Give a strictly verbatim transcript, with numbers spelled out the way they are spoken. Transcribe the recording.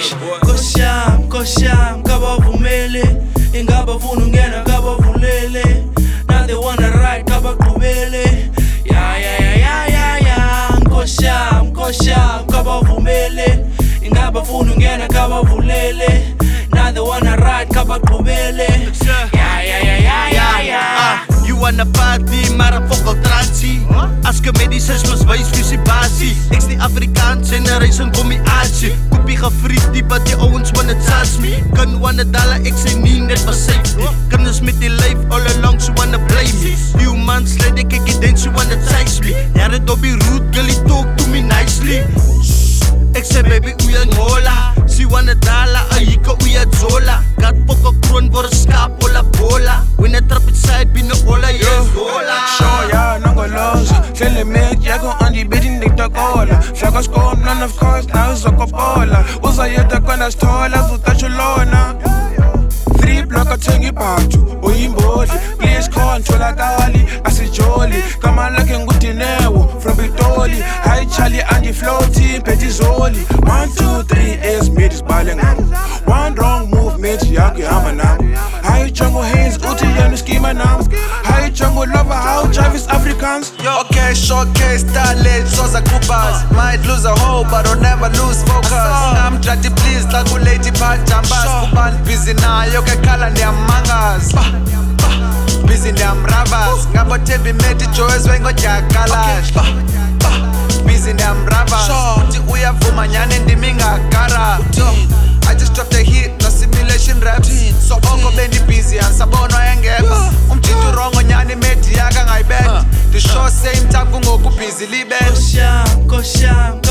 Kosham, kosham, kabavumele ingabafuna ungena kabavulele. Now they wanna ride kabaqhubele. Ya ya ya ya ya ya. Kosham, kosham, kabavumele ingabafuna ungena kabavulele. Now they wanna ride kabaqhubele. Ya ya ya ya ya ya. You wanna party, mara fokol transie. As ke medisyns mos wys visie basie. Ek's die Afrikaans generation kom die asie. Koopie gefriet die wat die ouens wanna touch me. Kan wanna dollar ek sê nie net vir safety. Kinders met die life all along so wanna play me. Few months later kyk ek dance so wanna chase me. Jare op die route girl you talk to me nicely. Ek sê baby uya ngola. Si wanna dollar ayika uya zola. Gat poko kroon voor skaap ola bola. When I trap inside bine ola yes ola. Show ya nongoloza. Hlele met yako on die bedin dik takola. Flaka skom none of course now uzokopola. Uzayeta kwenda stola zutacholona. Three block athengi bhathu oyimbodli. Please control akali asijoli. Kama like ngudinewo from Pitoli. Hi Charlie and the floaty petizoli. One two three is mid is balling. One wrong move mid yakho ihamba nami. Hi jungle hands uthi yena schema nami. Hi jungle lover how Travis Africans. Yo, okay, showcase talent, shows a coopers. Might lose a hoe, but I'll never lose focus. I'm trying to please, like a lady part jambas. Kuban busy now, you can call on them mangas. Busy them ravas. Ngabo tebi meti joys when go jakalash. Busy them ravas. Uti uya vuma nyane ndiminga kara. I just dropped a hit, no simulation raps. So ongo bendi busy and sabono engeba. Umchitu rongo nyani meti yaga ngai bet. The show same time kungo ku busy libe. Kosham, kosham,